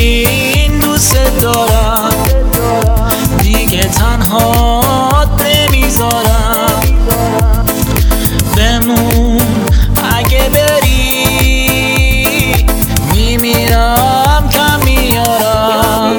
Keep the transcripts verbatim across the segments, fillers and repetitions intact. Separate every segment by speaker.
Speaker 1: ببین دوست دارم، دیگه تنهات نمیذارم. بمون اگه بری، میمیرم کم میارم.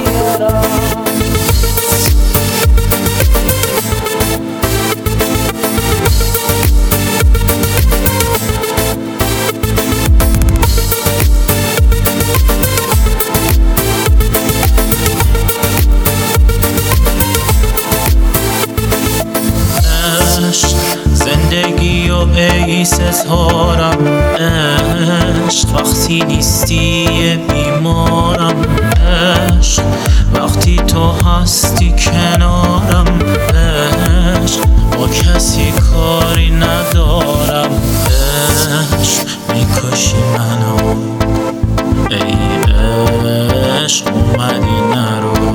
Speaker 1: زندگی و ایس اظهارم، عشق وقتی نیستی بیمارم، عشق وقتی تو هستی کنارم، عشق با کسی کاری ندارم، عشق میکشی منو ای عشق اومدی نرو،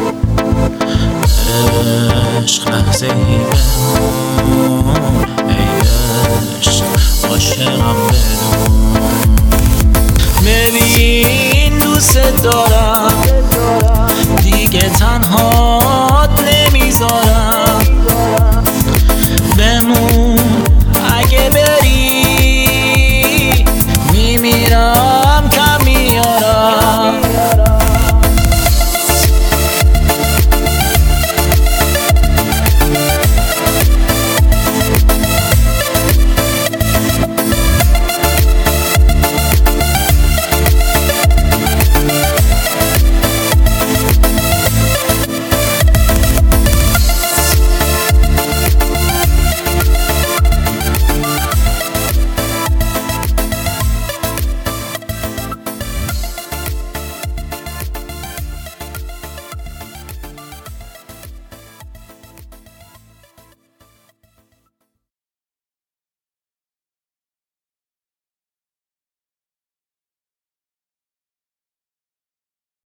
Speaker 1: عشق لحظه ای بمون ای عشق عاشقم بدون. ببین دوست دارم